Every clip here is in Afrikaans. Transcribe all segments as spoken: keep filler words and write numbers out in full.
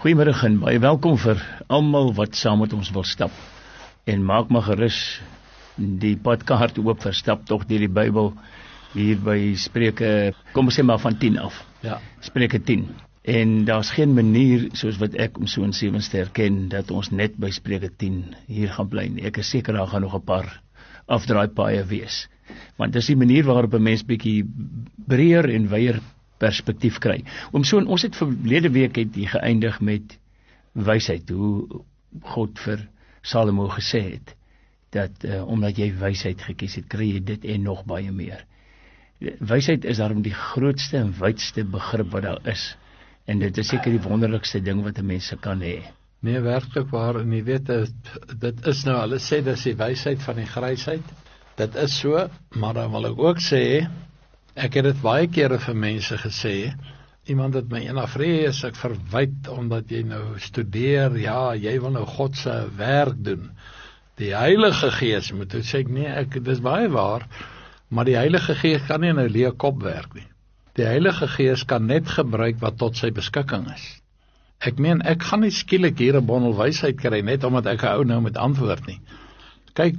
Goeiemiddag en baie welkom vir almal wat saam met ons wil stap. En maak maar gerus die padkaart oop vir stap tog deur die Bybel hier by Spreuke, kom ons sê maar van tien af. Ja. Spreuke tien. En daar's geen manier soos wat ek om so in sewenste herken dat ons net by Spreuke tien hier gaan bly nie. Ek is seker daar gaan nog 'n paar afdraaipaaie wees. Want dis die manier waarop 'n mens bietjie breër en wyeer perspektief kry. Om so, ons het verlede week het hier geëindig met wysheid, hoe God vir Salomo gesê het, dat uh, omdat jy wysheid gekies het, kry jy dit en nog baie meer. Wysheid is daarom die grootste en wydste begrip wat daar is, en dit is seker die wonderlikste ding wat 'n mens kan hê. Nee, werklik waar, en jy weet, dit, dit is nou, hulle sê, dit is die wysheid van die grysheid, dit is so, maar dan wil ek ook sê, ek het dit baie kere vir mense gesê, iemand het my eendag vrê, as ek verwyd, omdat jy nou studeer, ja, jy wil nou God se werk doen, die Heilige Gees, moet ek sê, nee, ek, dit is baie waar, maar die Heilige Gees kan nie in 'n leë kop werk nie. Die Heilige Gees kan net gebruik wat tot sy beskikking is. Ek meen, ek gaan nie skielik hier 'n bondel wysheid kry, net omdat ek 'n ou nou met antwoord nie. Kyk,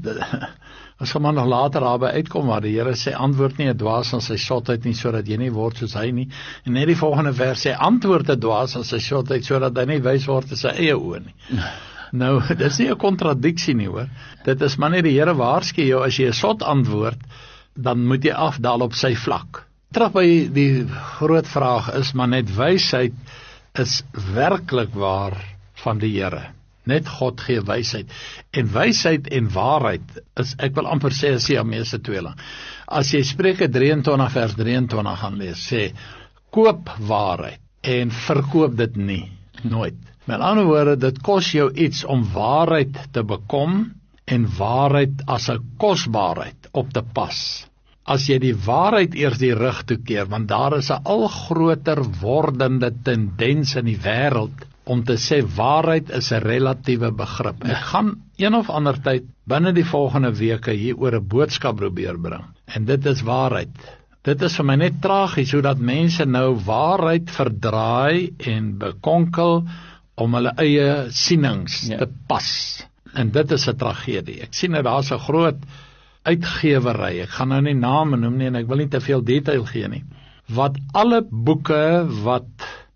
as gaan maar nog later daarby uitkom, maar die Here sê, antwoord nie 'n dwaas aan sy sotheid nie, sodat jy nie word soos hy nie. En net die volgende vers sê, antwoord 'n dwaas aan sy sotheid, sodat hy nie wys word in sy eie oë nie. Nou, dit is nie 'n kontradiksie nie, hoor. Dit is maar net die Here waarsku jou, as jy 'n sot antwoord, dan moet jy afdaal op sy vlak. Terug by die groot vraag is, maar net wysheid is werklik waar van die Here. Net God gee wysheid. En wysheid en waarheid is, ek wil amper sê, as Siamese tweeling. As jy Spreuke drieëntwintig vers drieëntwintig gaan lees, sê, koop waarheid en verkoop dit nie, nooit. Met ander woorde, dit kos jou iets om waarheid te bekom en waarheid as 'n kosbaarheid op te pas. As jy die waarheid eers die rug toekeer, want daar is 'n al groter wordende tendens in die wêreld om te sê waarheid is 'n relatiewe begrip. Ek gaan een of ander tyd binne die volgende weke hier oor 'n boodskap probeer bring. En dit is waarheid. Dit is vir my net tragies hoe dat mense nou waarheid verdraai en bekonkel om hulle eie sienings ja. te pas. En dit is 'n tragedie. Ek sien dat daar's 'n groot uitgewery, ek gaan nou nie name noem nie, en ek wil nie te veel detail gee nie, wat alle boeke wat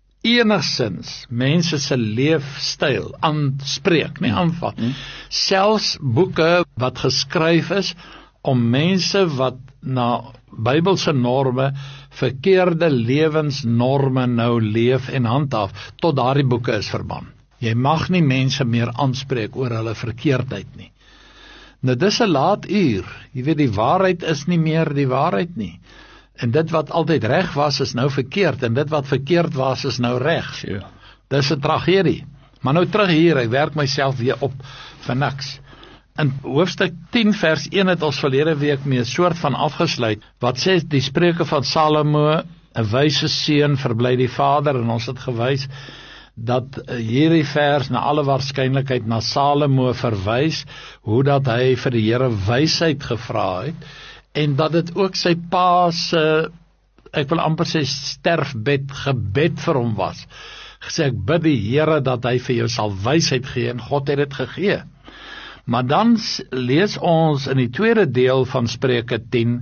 enigstens mense se leefstyl aanspreek, nie aanvat, mm. selfs boeke wat geskryf is om mense wat na Bybelse norme, verkeerde lewensnorme nou leef en handhaaf, tot daardie boeke is verban. Jy mag nie mense meer aanspreek oor hulle verkeerdheid nie. Nou dis 'n laat uur, jy weet die waarheid is nie meer die waarheid nie. En dit wat altyd reg was is nou verkeerd, en dit wat verkeerd was is nou reg. Sure. Dis 'n tragedie. Maar nou terug hier, ek werk myself weer op vir niks. In hoofstuk tien vers een het ons verlede week mee 'n soort van afgesluit, wat sê die Spreuke van Salomo, 'n wyse seun verbly die vader, en ons het gewys dat hierdie vers na alle waarskynlikheid na Salomo verwys, hoe dat hy vir die Here wysheid gevra het, en dat dit ook sy pa se, ek wil amper sê sterfbed gebed vir hom was. Gesê, ek bid die Here dat hy vir jou sal wysheid gee, en God het dit gegee. Maar dan lees ons in die tweede deel van Spreuke tien,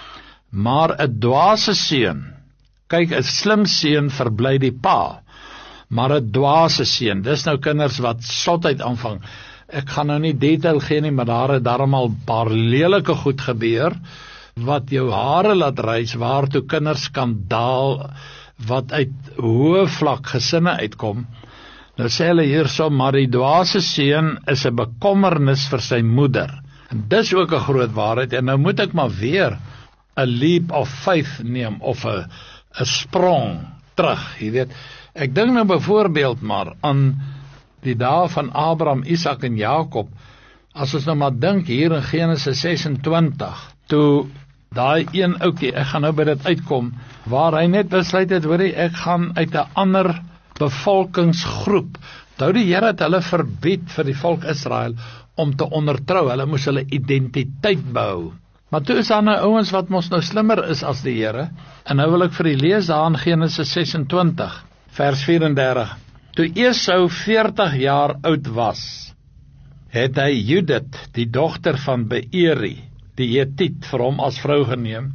maar 'n dwaase seun, kyk, 'n slim seun verbly die pa, maar 'n dwaase seun, dis nou kinders wat sotheid aanvang. Ek gaan nou nie detail gee nie, maar daar het daarom al 'n paar lelike goed gebeur, wat jou hare laat rys, waartoe kinders kan daal, wat uit hoë vlak gesinne uitkom. Nou sê hulle hierso, maar die dwaase seun is 'n bekommernis vir sy moeder. En dis ook 'n groot waarheid, en nou moet ek maar weer 'n leap of faith neem, of 'n 'n sprong terug, jy weet. Ek dink nou byvoorbeeld maar aan die dae van Abraham, Isak en Jakob, as ons nou maar dink hier in Genesis ses en twintig, toe daai een ouetjie, ek gaan nou by dit uitkom, waar hy net besluit het, hoorie, ek gaan uit 'n ander bevolkingsgroep, nou die Here het hulle verbied vir die volk Israel om te ondertrou, hulle moes hulle identiteit behou. Maar toe is daar nou ouens wat mos nou slimmer is as die Here, en nou wil ek vir u lees daar in Genesis ses en twintig, vers vyf en dertig. Toe Esau veertig jaar oud was, het hy Judith, die dogter van Beeri, die Hetiet, vir hom as vrou geneem,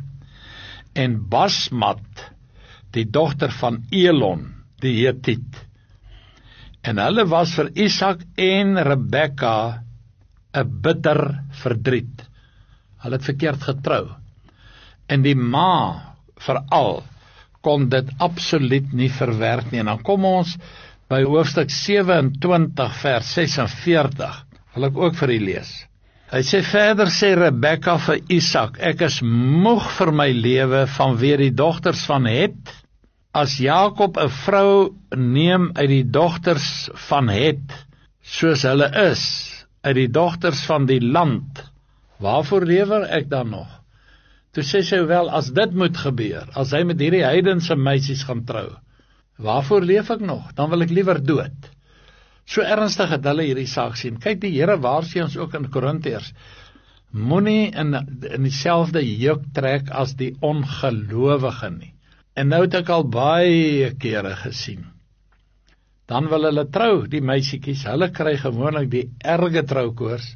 en Basmat, die dogter van Elon, die Hetiet. En hulle was vir Isak en Rebekka 'n bitter verdriet. Hulle het verkeerd getrou. En die ma, veral, kon dit absoluut nie verwerk nie. En dan kom ons by hoofstuk sewe-en-twintig vers ses-en-veertig, wil ek ook vir u lees. Hy sê verder, sê Rebekka vir Isak, ek is moeg vir my lewe vanweë die dogters van Het. As Jakob 'n vrou neem uit die dogters van Het, soos hulle is, uit die dogters van die land, waarvoor lewer ek dan nog? Toe sê sy wel, as dit moet gebeur, as hy met hierdie heidense meisies gaan trou, waarvoor leef ek nog? Dan wil ek liewer dood. So ernstig het hulle hierdie saak sien. Kyk, die Here waarsku ons ook in Korintiërs, moenie in, in dieselfde juk trek as die ongelowige nie. En nou het ek al baie kere gesien. Dan wil hulle trou, die meisietjies, hulle kry gewoonlik die erge troukoors,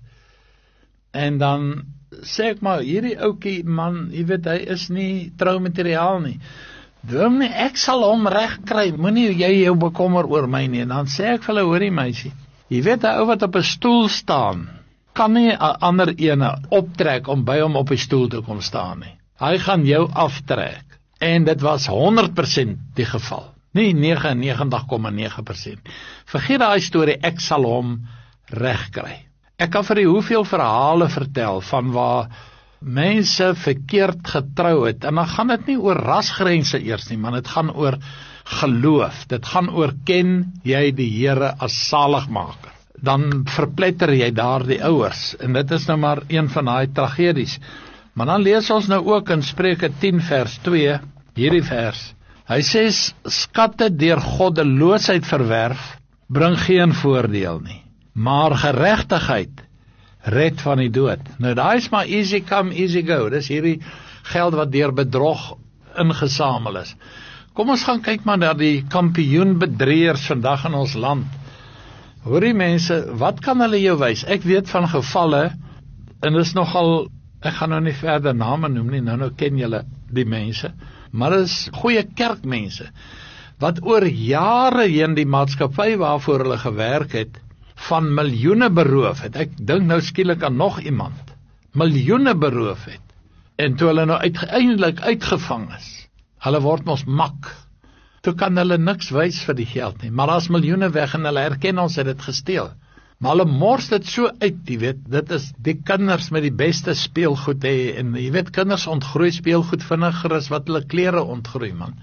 en dan sê ek maar, hierdie oukie man, jy weet, hy is nie troumateriaal nie. Droom nie, ek sal hom reg kry, moenie jy jou bekommer oor my nie. En dan sê ek vir hulle, hoorie meisie, jy weet, 'n ou wat op 'n stoel staan, kan nie 'n ander ene optrek om by hom op die stoel te kom staan nie. Hy gaan jou aftrek. En dit was honderd persent die geval. Nie negenennegentig komma nege persent. Vergeet daai storie, ek sal hom reg kry. Ek kan vir u hoeveel verhale vertel van waar mense verkeerd getrou het, en dan gaan dit nie oor rasgrense eers nie, maar dit gaan oor geloof, dit gaan oor ken jy die Here as saligmaker. Dan verpletter jy daar die ouers, en dit is nou maar een van daai tragedies. Maar dan lees ons nou ook in Spreuke tien vers twee, hierdie vers, hy sê, skatte deur goddeloosheid verwerf, bring geen voordeel nie, maar geregtigheid red van die dood. Nou daai is maar easy come, easy go, dis hierdie geld wat deur bedrog ingesamel is. Kom ons gaan kyk maar na die kampioenbedrieërs vandag in ons land. Hoorie mense, wat kan hulle jou wys? Ek weet van gevalle, en dis nogal, ek gaan nou nie verder name noem nie, nou nou ken julle die mense, maar dis goeie kerkmense, wat oor jare heen die maatskappy waarvoor hulle gewerk het, van miljoene beroof het. Ek dink nou skielik aan nog iemand, miljoene beroof het, en toe hulle nou uiteindelik uitgevang is, hulle word mos mak, toe kan hulle niks wys vir die geld nie, maar as miljoene weg en hulle herken ons het dit gesteel, maar hulle mors dit so uit, jy weet, dit is die kinders met die beste speelgoed hê, en jy weet, kinders ontgroei speelgoed vinniger as wat hulle klere ontgroei, man.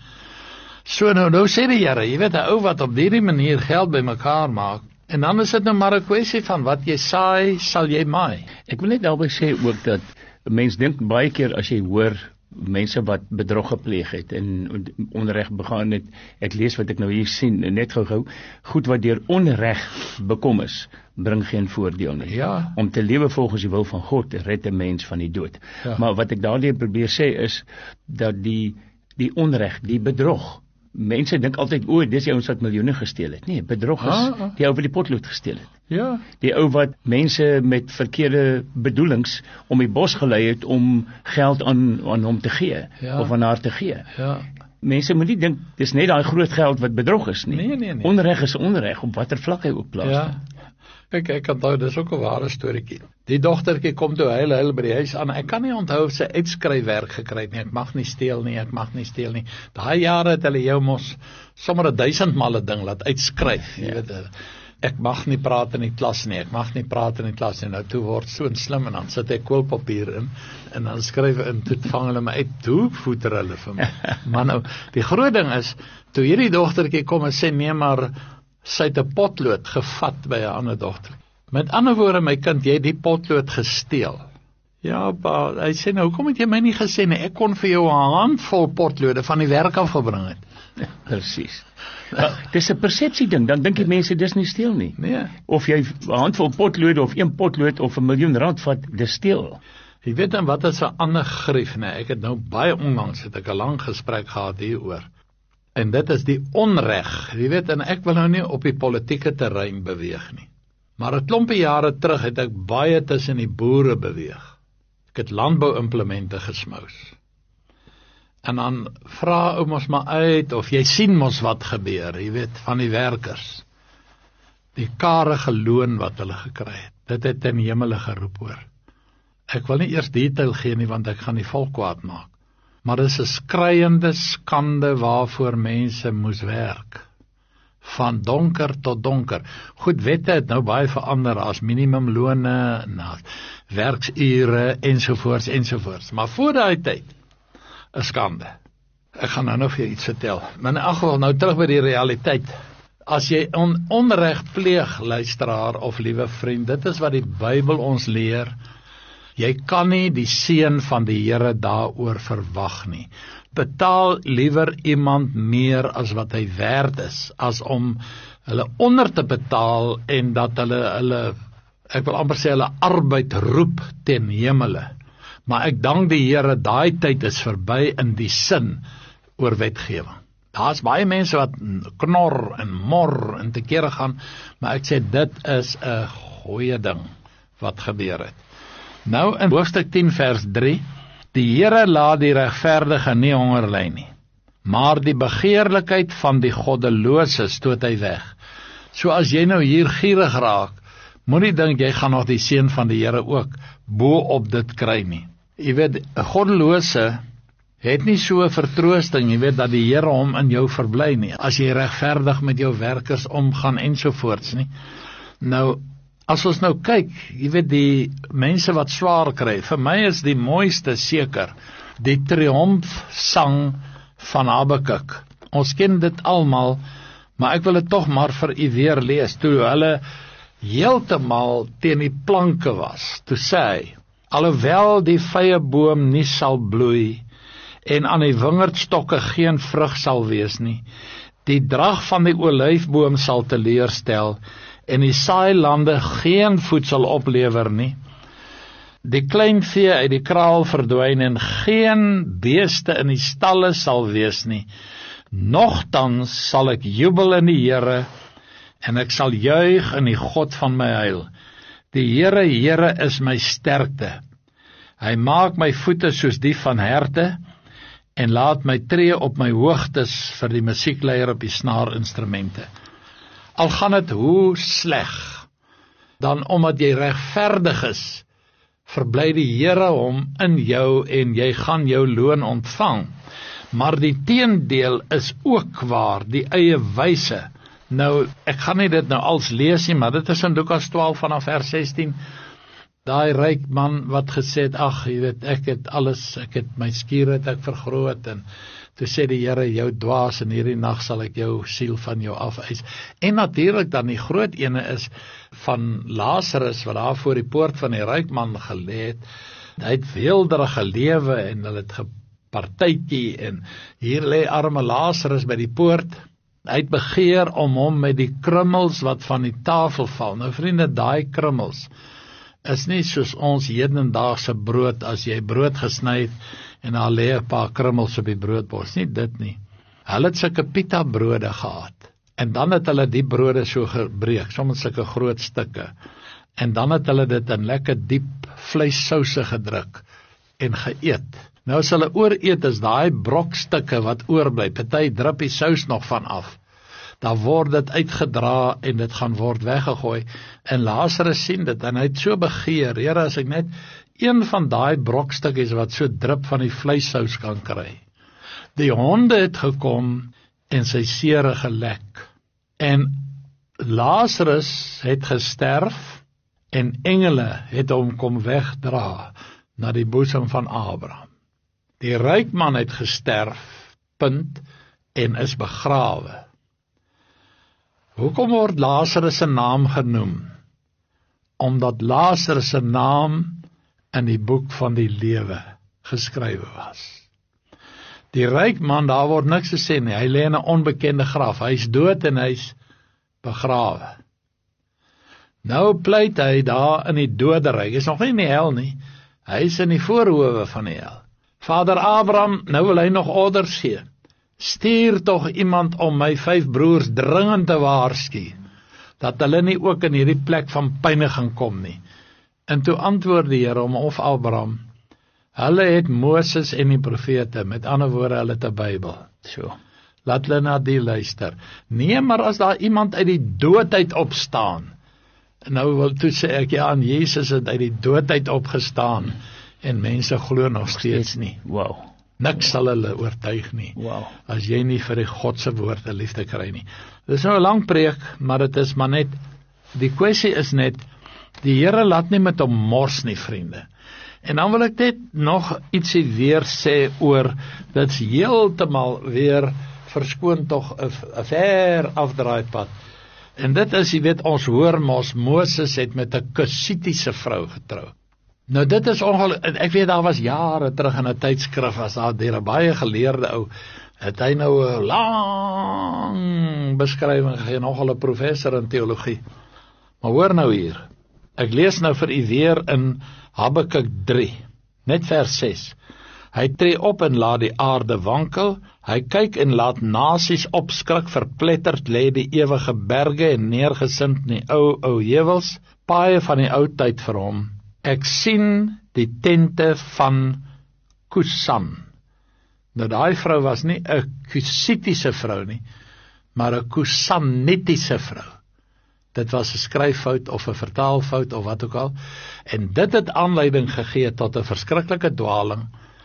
So nou, nou sê die Here, jy weet, 'n ou wat op hierdie manier geld bymekaar maak, en dan is dit nou maar 'n kwessie van wat jy saai, sal jy maai. Ek wil net daarby sê ook dat mense dink baie keer as jy hoor mense wat bedrog gepleeg het en onreg begaan het, ek lees wat ek nou hier sien, net gou-gou, goed wat deur onreg bekom is, bring geen voordeel nie. Ja. Om te lewe volgens die wil van God, red 'n mens van die dood. Ja. Maar wat ek daardie probeer sê is, dat die, die onreg, die bedrog, mense dink altyd, o, dis die ouens wat miljoene gesteel het. Nee, bedrog is Ah, ah. die ou wat die potlood gesteel het. Ja. Die ou wat mense met verkeerde bedoelings om die bos gelei het om geld aan, aan hom te gee, Ja. of aan haar te gee. Ja. Mense moet nie dink, dis net daai groot geld wat bedrog is nie. Nee, nee, nee. Onreg is onreg, op watter vlak hy ook plaasvind. Ja. Kyk, ek onthou, dis ook 'n ware storieetjie. Die dogtertjie kom toe huil, huil by die huis aan. Ek kan nie onthou of sy uitskryfwerk gekry het nie. Ek mag nie steel nie, ek mag nie steel nie. Daai jare het hulle jou mos sommer 'n duisend mal 'n ding laat uitskryf, jy Ja. weet. Ek mag nie praat in die klas nie, ek mag nie praat in die klas nie. Nou toe word so slim en dan sit ek koolpapier in en dan skryf in, toe vang hulle my uit, toe voeter hulle vir my. Maar nou, die groot ding is, toe hierdie dogtertjie kom en sê, nee maar, sy het 'n potlood gevat by 'n ander dogter. Met ander woorde, my kind, jy het die potlood gesteel. Ja, pa, hy sê, nou, hoekom het jy my nie gesê nie? Ek kon vir jou 'n handvol potlode van die werk afgebring het. Ja, presies. Ja, dis 'n persepsie ding, dan dink die mense dis nie steel nie. Nee. Of jy 'n handvol potlode of een potlood of 'n miljoen rand vat, dis steel. Jy weet dan wat is 'n ander grief, nee, ek het nou baie onlangs het ek 'n lang gesprek gehad hieroor. En dit is die onreg. Jy weet, en ek wil nou nie op die politieke terrein beweeg nie. Maar 'n klompie jare terug het ek baie tussen die boere beweeg. Ek het landbouimplemente gesmous. En dan vra ou mos maar uit, of jy sien mos wat gebeur, jy weet, van die werkers. Die karige loon wat hulle gekry het, dit het ten hemele geroep hoor. Ek wil nie eers detail gee nie, want ek gaan die volk kwaad maak. Maar dit is 'n skreiende skande waarvoor mense moes werk. Van donker tot donker. Goed, wette het nou baie verander as minimumlone, na werksure, ensovoorts, ensovoorts. Maar voor daai tyd, 'n skande. Ek gaan nou nog vir jou iets vertel. Maar in elk geval, nou terug by die realiteit. As jy on, onreg pleeg, luisteraar of liewe vriend, dit is wat die Bybel ons leer. Jy kan nie die seën van die Here daaroor verwag nie. Betaal liewer iemand meer as wat hy werd is, as om hulle onder te betaal en dat hulle, hulle ek wil amper sê, hulle arbeid roep ten hemele. Maar ek dank die Here, daai tyd is verby in die sin oor wetgewing. Daar's baie mense wat knor en mor en te kere gaan, maar ek sê dit is 'n goeie ding wat gebeur het. Nou in hoofstuk tien vers drie, die Here laat die regverdige nie honger ly nie, maar die begeerlikheid van die goddelose stoot hy weg. So as jy nou hier gierig raak, moenie dink jy gaan nog die seën van die Here ook bo op dit kry nie. Jy weet, 'n goddelose het nie so 'n vertroosting, jy weet, dat die Here hom in jou verbly nie, as jy regverdig met jou werkers omgaan ensovoorts nie. Nou, as ons nou kyk, jy weet, die mense wat swaar kry, vir my is die mooiste seker, die triomfsang van Habakuk. Ons ken dit almal, maar ek wil dit tog maar vir u weer lees, toe hulle heeltemal teen die planke was, toe sê hy, alhoewel die vyeboom nie sal bloei, en aan die wingerdstokke geen vrug sal wees nie, die drag van die olyfboom sal teleurstel, en die saailande geen voedsel oplewer nie, die kleinvee uit die kraal verdwyn, en geen beeste in die stalle sal wees nie, nogtans sal ek jubel in die Here, en ek sal juig in die God van my heil. Die Here, Here is my sterkte. Hy maak my voete soos die van herte, en laat my tree op my hoogtes vir die musiekleier op die snaarinstrumente. Al gaan het hoe sleg, dan omdat jy regverdig is, verbly die Here hom in jou en jy gaan jou loon ontvang. Maar die teendeel is ook waar, die eie wyse. Nou, ek gaan nie dit nou als lees nie, maar dit is in Lukas twaalf vanaf vers sestien, daai ryk man wat gesê het, ag, jy weet, ek het alles, ek het my skure het ek vergroot, en toe sê die Here, jou dwaas, en hierdie nag sal ek jou siel van jou afeis. En natuurlik dan die groot ene is van Lazarus, wat daar voor die poort van die ryk man gelê het. Hy het weelderig gelewe, en hulle het gepartytjie, en hier lê arme Lazarus by die poort. Hy het begeer om hom met die krummels wat van die tafel val. Nou vriende, daai krummels is nie soos ons hedendaagse brood, as jy brood gesny het, en daar lê 'n paar krummels op die broodbors, nie dit nie. Hulle het sulke pita brode gehad, en dan het hulle die brode so gebreek, soms sulke groot stukke, en dan het hulle dit in lekker diep vleissouse gedruk, en geëet. Nou as hulle ooreet, is daai brokstukke wat oorbly, party drup die sous nog van af, dan word dit uitgedra, en dit gaan word weggegooi, en Lazarus sien dit, en hy het so begeer, Here, as ek net een van daai brokstukkies wat so drup van die vleissous kan kry. Die honde het gekom, en sy sere gelek, en Lazarus het gesterf, en engele het hom kom wegdra, na die boesem van Abraham. Die ryk man het gesterf, punt, en is begrawe. Hoekom word Lazarus se naam genoem? Omdat Lazarus se naam in die boek van die lewe geskrywe was. Die ryk man, daar word niks gesê nie, hy lê in 'n onbekende graf, hy is dood en hy is begrawe. Nou pleit hy daar in die doderyk, hy is nog nie in die hel nie, hy is in die voorhoewe van die hel. Vader Abraham, nou wil hy nog orders gee, stuur tog iemand om my vyf broers dringend te waarsku, dat hulle nie ook in hierdie plek van pyniging kom nie. En toe antwoord die Here hom of Abraham, hulle het Moses en die profete, met ander woorde, hulle het 'n Bybel. So. Laat hulle na die luister. Nee, maar as daar iemand uit die doodheid opstaan, nou wil toe sê ek, ja, aan Jesus het uit die doodheid opgestaan, en mense glo nog steeds nie. Wow. Niks sal hulle oortuig nie, Wow. as jy nie vir die Godse woord 'n liefde kry nie. Dit is nou 'n lang preek, maar dit is maar net, die kwessie is net, die Here laat nie met hom mors nie, vriende. En dan wil ek net nog ietsie weer sê oor, dit's heeltemal weer verskoon tog 'n ver afdraaipad. En dit is, jy weet, ons hoor mos, Moses het met 'n Kusitiese vrou getrou. Nou dit is ongelukkig, ek weet daar was jare terug in 'n tydskrif, as daar deur 'n baie geleerde ou, het hy nou 'n lang beskrywing gegee, nogal 'n professor in teologie. Maar hoor nou hier, ek lees nou vir u weer in Habakuk drie, net vers ses. Hy tree op en laat die aarde wankel, hy kyk en laat nasies opskrik, verpletterd lê die ewige berge en neergesind in die ou, ou heuwels, paaie van die ou tyd vir hom. Ek sien die tente van Kusan. Nou daai vrou was nie 'n Kusitiese vrou nie, maar 'n Kusanitiese vrou. Dit was 'n skryffout of 'n vertaalfout of wat ook al, en dit het aanleiding gegee tot 'n verskriklike dwaling,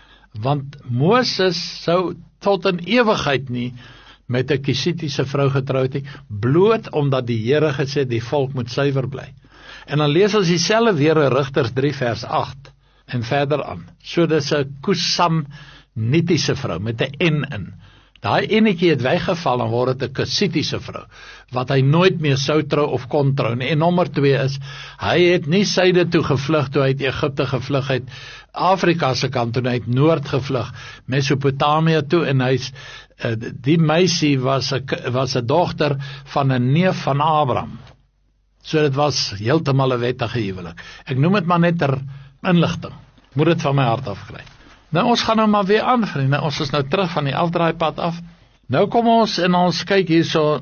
want Moses sou tot in ewigheid nie met 'n Kusitiese vrou getroud het, bloot omdat die Here gesê die volk moet suiwer bly. En dan lees ons dieselfde weer in Rigters drie vers agt en verder aan. So dis 'n Kusanitiese vrou met 'n N in. Daai enetjie het weggeval en word dit 'n Kusitiese vrou, wat hy nooit meer sou trou of kon trou nie. En nommer twee is, hy het nie suide toe gevlug toe hy uit Egipte gevlug het, Afrika se kant toe, hy het noord gevlug, Mesopotamië toe, en hy's, die meisie was 'n was 'n dogter van 'n neef van Abraham. So dit was heeltemal 'n wettige huwelik. Ek noem dit maar net ter inligting. Moet dit van my hart afkry. Nou ons gaan nou maar weer aan, vriende. Ons is nou terug van die afdraaipad af. Nou kom ons en ons kyk hierso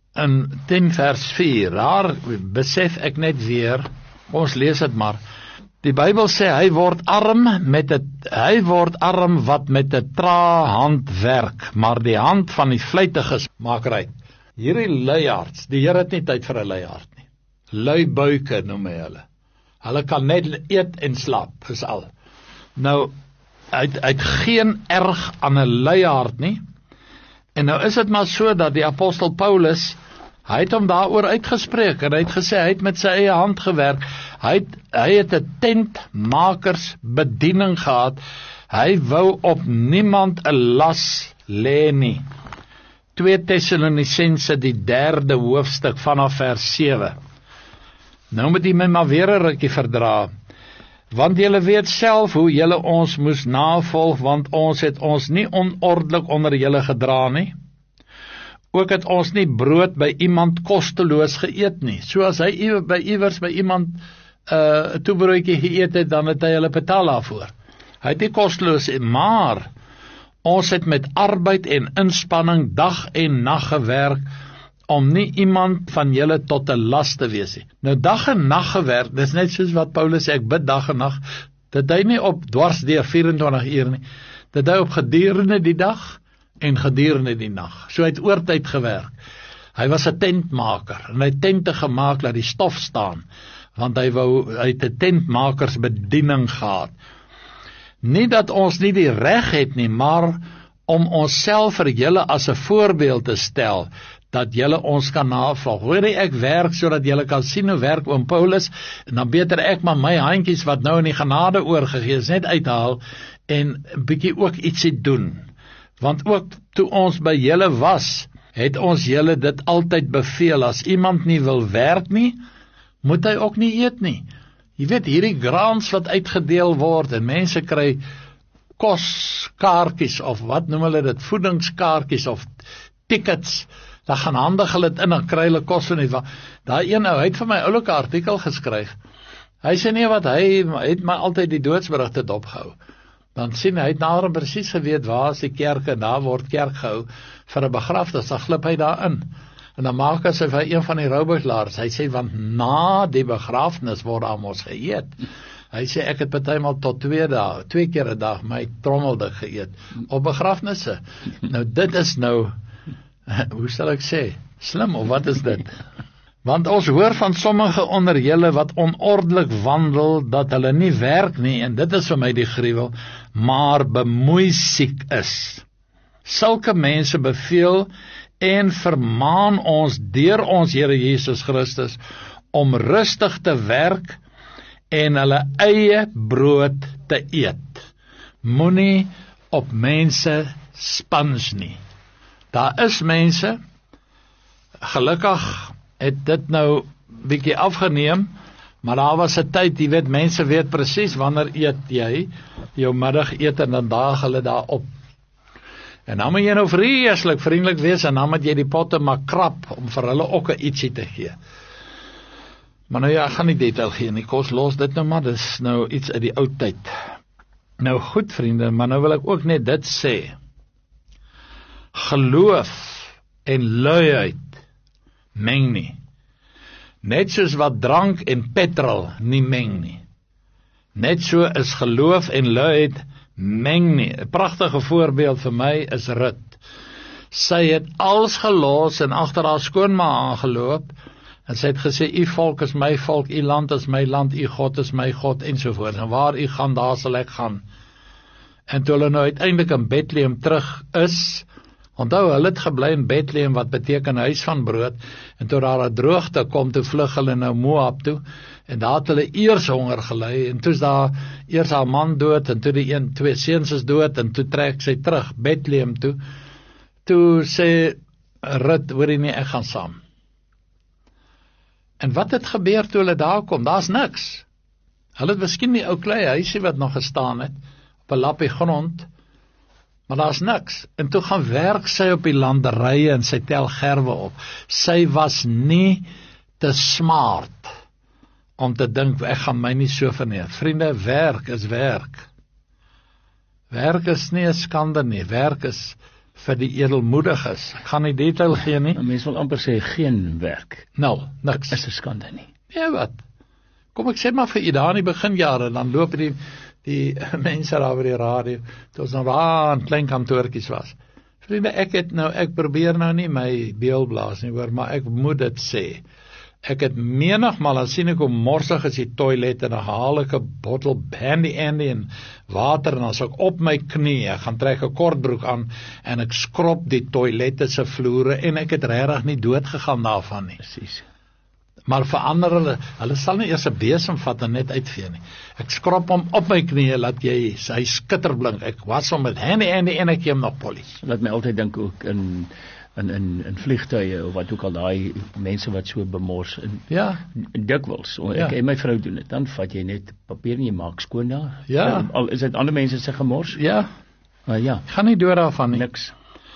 in tien vers vier. Daar besef ek net weer, ons lees dit maar. Die Bybel sê hy word arm met 'n hy word arm wat met 'n trae hand werk, maar die hand van die vlytiges maak ryk. Hierdie luiaards, die Here het nie tyd vir 'n luiaard nie. Luibuike noem hy hulle. Hulle kan net eet en slaap, is al. Nou, hy het geen erg aan 'n luiaard nie. En nou is dit maar so dat die apostel Paulus, hy het hom daaroor uitgespreek, en hy het gesê, hy het met sy eie hand gewerk, hy het, hy het 'n tentmakers bediening gehad, hy wou op niemand 'n las lê nie. twee Tessalonisense, die derde hoofstuk vanaf vers sewe. Nou moet jy my maar weer 'n rukkie verdra, want julle weet self hoe julle ons moes navolg, want ons het ons nie onordelik onder julle gedra nie. Ook het ons nie brood by iemand kosteloos geëet nie. So as hy by iewers by iemand 'n uh, toebroodjie geëet het, dan het hy hulle betaal daarvoor. Hy het nie kosteloos, maar ons het met arbeid en inspanning dag en nag gewerk, om nie iemand van julle tot 'n las te wees nie. Nou dag en nag gewerk, dis net soos wat Paulus sê, ek bid dag en nag, dit hy nie op dwars deur vyf-en-twintig uur nie, dit hy op gedurende die dag en gedurende die nag. So hy het oortyd gewerk. Hy was 'n tentmaker, en hy het tente gemaak laat die stof staan, want hy wou, hy het 'n tentmakersbediening gehad. Nie dat ons nie die reg het nie, maar om onsself vir julle as 'n voorbeeld te stel, dat julle ons kan navolg. Hoor jy, ek werk sodat julle kan sien hoe werk oom Paulus, en dan beter ek maar my handjies wat nou in die genade oorgegee is, net uithaal, en bietjie ook ietsie doen. Want ook toe ons by julle was, het ons julle dit altyd beveel, as iemand nie wil werk nie, moet hy ook nie eet nie. Jy weet, hierdie grants wat uitgedeel word, en mense kry koskaartjies, of wat noem hulle dit, voedingskaartjies, of tickets, dan gaan handig hulle dit in, dan kry hulle kos van die, daai een ou, hy het vir my oulike artikel geskryf, hy sê nie wat, hy het my altyd die doodsberigte dopgehou, Dan sien hy, hy het nou presies geweet waar is die kerk en daar word kerk gehou vir 'n begrafnis, dan glip hy daarin. En dan maak hy sy vir een van die rouboslaers. Hy sê, want na die begrafnis word daar mos geëet. Hy sê, ek het partymal tot twee dae, twee keer 'n dag my trommeldik geëet op begrafnisse. Nou dit is nou, hoe sal ek sê, slim of wat is dit? Want ons hoor van sommige onder julle wat onordelik wandel, dat hulle nie werk nie, en dit is vir my die gruwel, maar bemoeisiek is. Sulke mense beveel en vermaan ons deur ons Here Jesus Christus om rustig te werk en hulle eie brood te eet. Moenie op mense spans nie. Daar is mense, gelukkig het dit nou bietjie afgeneem, maar daar was 'n tyd, jy weet, mense weet presies wanneer eet jy jou middagete en dan daag hulle daar op. En dan moet jy nou vreeslik vriendelik wees en dan moet jy die potte maar krap om vir hulle ook 'n ietsie te gee. Maar nou ja, ek gaan nie detail gee nie, kos los dit nou maar, dis nou iets uit die ou tyd. Nou goed vriende, maar nou wil ek ook net dit sê. Geloof en luiheid meng nie. Net soos wat drank en petrol nie meng nie. Net so is geloof en luiheid meng nie. 'n Pragtige voorbeeld vir my is Rut. Sy het alles gelos en agter haar skoonma aangeloop en sy het gesê, u volk is my volk, u land is my land, u God is my God ensovoorts. En waar u gaan, daar sal ek gaan. En toe hulle nou uiteindelik in Bethlehem terug is, onthou, hulle het gebly in Bethlehem, wat beteken huis van brood, en toe daar 'n droogte kom, toe vlug hulle nou Moab toe, en daar het hulle eers honger gely, en toe is daar eers haar man dood, en toe die een, twee seuns is dood, en toe trek sy terug, Bethlehem toe, toe sê Rut, hoorie nie, ek gaan saam. En wat het gebeur toe hulle daar kom? Daar's niks. Hulle het miskien die ou klei huisie wat nog gestaan het, op 'n lappie grond, maar daar's niks. En toe gaan werk sy op die landerye en sy tel gerwe op. Sy was nie te smart om te dink, ek gaan my nie so verneem. Vriende, werk is werk. Werk is nie 'n skande nie. Werk is vir die edelmoediges. Ek gaan nie detail gee nie. Mense wil amper sê geen werk. Nou, niks. Is 'n skande nie. Ja, wat? Kom ek sê maar vir u daar in die beginjare, dan loop die die mense daar by die radio, toe ons nou daar in klein kantoortjies was. Vriende, ek het nou, ek probeer nou nie my beel blaas nie, hoor, maar ek moet dit sê. Ek het menigmal, dan sien ek hoe morsig is die toilet, en dan haal ek 'n bottel Handy Andy en water, en dan as ek op my knie, ek gaan trek 'n kortbroek aan, en ek skrob die toilette se vloere, en ek het regtig nie dood gegaan daarvan nie. Presies. Maar verander hulle, hulle sal nie eers 'n besem vat en net uitvee nie. Ek skrob hom op my knie, laat jy, hy skitterblink, ek was hom met Handy Andy en ek gee hom nog polish. Laat my altyd dink ook in in in in vliegtuie of wat ook al, daai mense wat so bemors in ja dikwels. Ek ja. en my vrou doen dit. Dan vat jy net papier en jy maak skoon daar. Ja. Al is dit ander mense se gemors. Ja. Maar ja, gaan nie dood daarvan nie. Niks.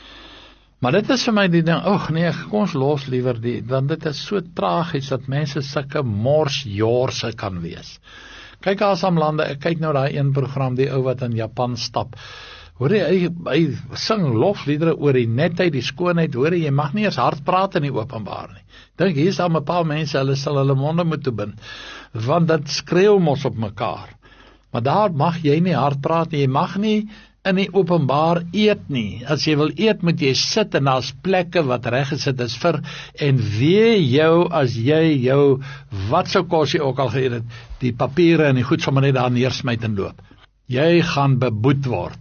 Maar dit is vir my die ding, ag nee, kom ons los liewer die, want dit is so tragies dat mense sulke morsjorse kan wees. Kyk Asam lande, ek kyk nou daai een program, die ou wat in Japan stap. Hoor jy, hy, hy sing lofliedere oor die netheid, die skoonheid, hoor jy, jy mag nie eens hard praat in die openbaar nie. Dink, hier is daar 'n paar mense, hulle sal hulle monde moet toebind, want dit skreeu mos op mekaar. Maar daar mag jy nie hard praat nie, jy mag nie in die openbaar eet nie. As jy wil eet, moet jy sit, en daar's plekke wat reggesit is vir, en wee jou as jy jou, wat sou kos jy ook al geëet het, die papiere en die goed sommer net daar neersmyt en loop. Jy gaan beboet word.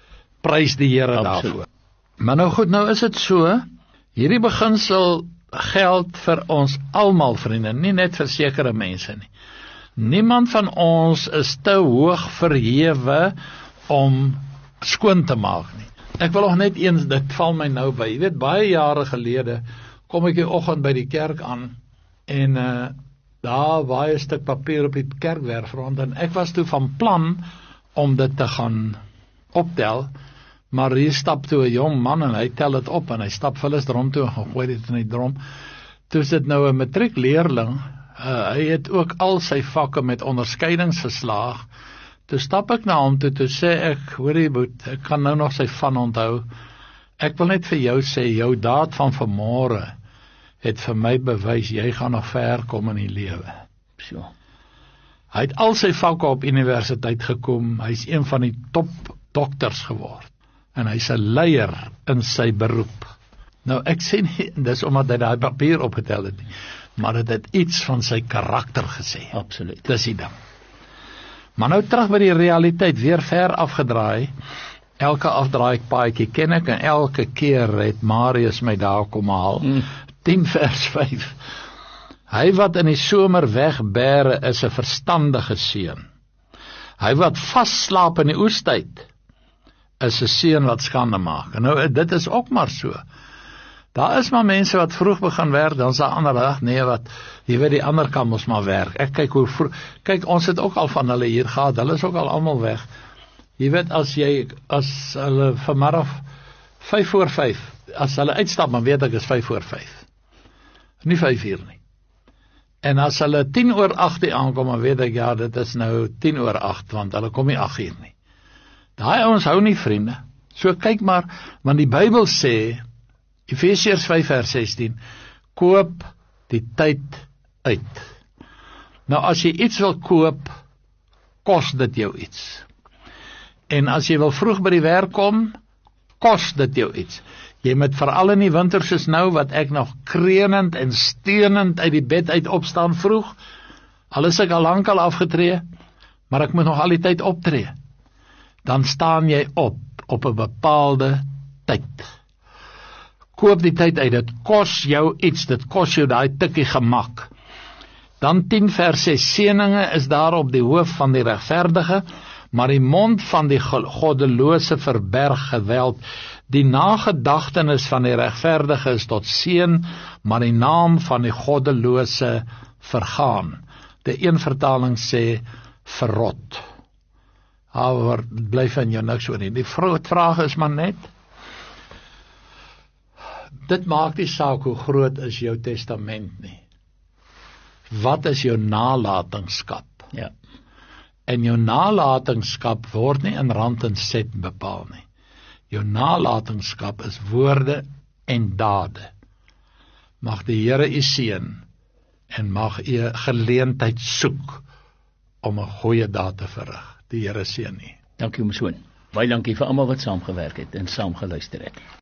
Prys die Here daarvoor. Maar nou goed, nou is dit so, hierdie beginsel geld vir ons almal, vriende, nie net vir sekere mense nie. Niemand van ons is te hoog verhewe om skoon te maak nie. Ek wil nog net eens, dit val my nou by, jy weet, baie jare gelede, kom ek die oggend by die kerk aan, en uh, daar waai 'n stuk papier op die kerkwerf rond, en ek was toe van plan om dit te gaan optel, maar hier stap toe 'n jong man, en hy tel dit op, en hy stap vullis drom toe, en gooi dit in die drom. Toe is dit nou 'n matriekleerling, uh, hy het ook al sy vakke met onderskeidings geslaag, Toe stap ek na hom toe, toe sê ek, hoorie boet, ek kan nou nog sy van onthou, ek wil net vir jou sê, jou daad van vanmôre het vir my bewys, jy gaan nog ver kom in die lewe. So. Hy het al sy vakke op universiteit gekom, hy is een van die top dokters geword, en hy is 'n leier in sy beroep. Nou ek sê nie, dis omdat hy daai papier opgetel het nie, maar dit het iets van sy karakter gesê. Absoluut. Dis die ding. Maar nou terug by die realiteit, weer ver afgedraai, elke afdraaipaadjie ken ek, en elke keer het Marius my daar kom haal, mm. tien vers vyf. Hy wat in die somer wegbêre is 'n verstandige seun. Hy wat vasslaap in die oestyd is 'n seun wat skande maak. En nou, dit is ook maar so. Daar is maar mense wat vroeg begin werk, dan is daar ander dag, nee wat, jy weet die ander kan ons maar werk. Ek kyk hoe vroeg, kyk ons het ook al van hulle hier gehad, hulle is ook al almal weg. Jy weet as jy, as hulle vanmiddag vyf voor vyf, as hulle uitstap, dan weet ek is vyf voor vyf. Nie vyf uur nie. En as hulle tien oor agt aankom, dan weet ek, ja, dit is nou tien oor agt, want hulle kom nie agt uur nie. Daai ouens hou nie vriende. So kyk maar, want die Bybel sê, Efesiërs vyf vers sestien, koop die tyd uit. Nou as jy iets wil koop, kos dit jou iets. En as jy wil vroeg by die werk kom, kos dit jou iets. Jy moet veral in die winter soos nou, wat ek nog kreunend en steunend uit die bed uit opstaan vroeg, al is ek al lankal afgetree, maar ek moet nog al die tyd optree. Dan staan jy op, op 'n bepaalde tyd. Koop die tyd uit, dit kos jou iets, dit kos jou daai tikkie gemak. Dan tien vers ses, seëninge is daar op die hoof van die regverdige, maar die mond van die goddelose verberg geweld. Die nagedagtenis van die regverdige is tot seën, maar die naam van die goddelose vergaan. Die een vertaling sê verrot. Houwer, blyf in jou niks oor nie. Die vraag is maar net, dit maak nie saak hoe groot is jou testament nie. Wat is jou nalatenskap? Ja. En jou nalatenskap word nie in rand en set bepaal nie. Jou nalatenskap is woorde en dade. Mag die Here u seën en mag u geleentheid soek om 'n goeie daad te verrig. Die Here seën u. Dankie, my soon. Baie dankie vir almal wat saamgewerk het en saam geluister het.